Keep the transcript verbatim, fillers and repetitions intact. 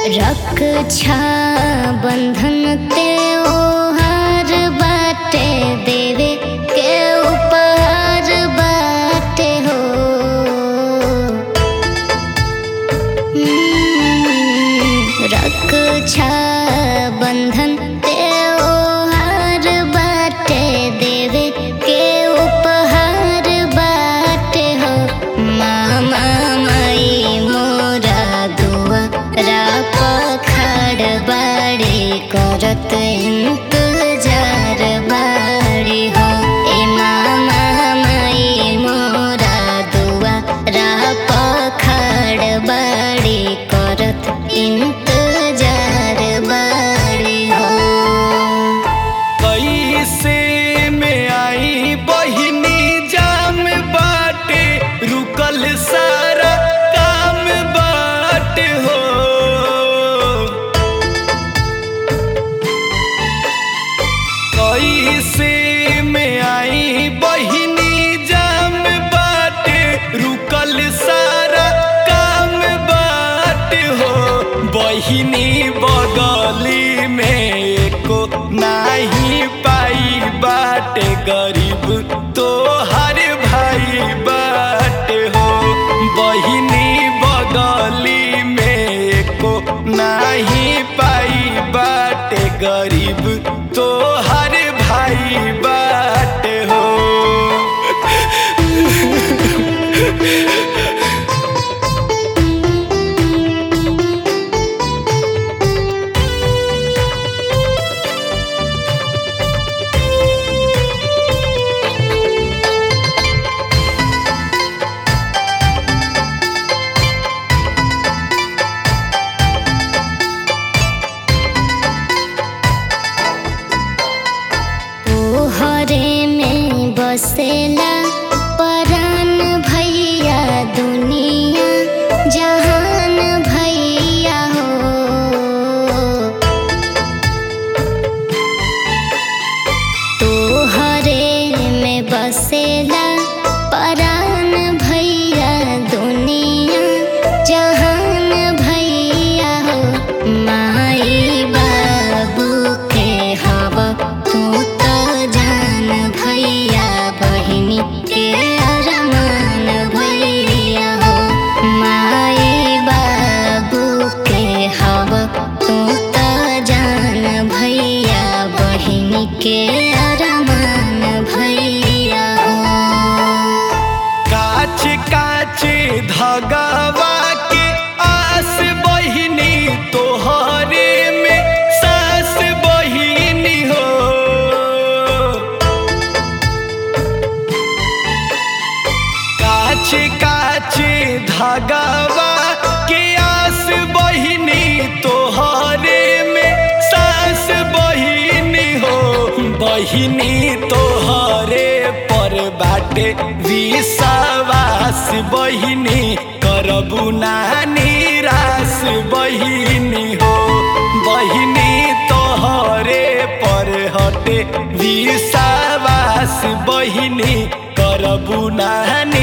रक्षा बंधन त्योहार बाटे देवे के उपहार बाटे हो। रक्षा बंधन त्योहार बाटे देवे के उपहार बाटे हो। मामा माई मोरा दुआरा पखाड़ बाड़ी करत इंतजार बाड़ी हो। ए मामा माई मोरा दुआरा पखाड़ बाड़ी करत इंतजार बाड़ी हो। कैसे में आई बहिनी जाम बाटे रुकल सारा काम बाटे हो। कैसे में आई बहिनी जाम बाटे रुकल सारा काम बाटे हो। बहिनी बगली में एको नाही पाई बाटे गरीब तो हर भाई बाटे हो। बहिनी बगली में एको नाही पाई बाटे गरीब तो हर भाई बाटे हो। तोहरे में बसेला परान भैया दुनिया जहान भैया हो। तोहरे में बसेला परान भैया दुनिया जहान भैया हो। माई बाबू के हवा तू तो जान भैया बहिनी के अरमान भैया हो। माई बाबू के हवा तू तो जान भैया बहिनी के अरमान भैया हो। काच काच धगवा के आस बहिनी तोहरे में सास बहिनी हो। काच काच धगवा के आस बहिनी तोहरे में सास बहिनी हो। बहिनी तोहरे पर बाटे विश्वास बहिनी करबू ना निराश बहिनी हो। बहिनी तोहरे पर हटे विश्वास बहिनी करबू ना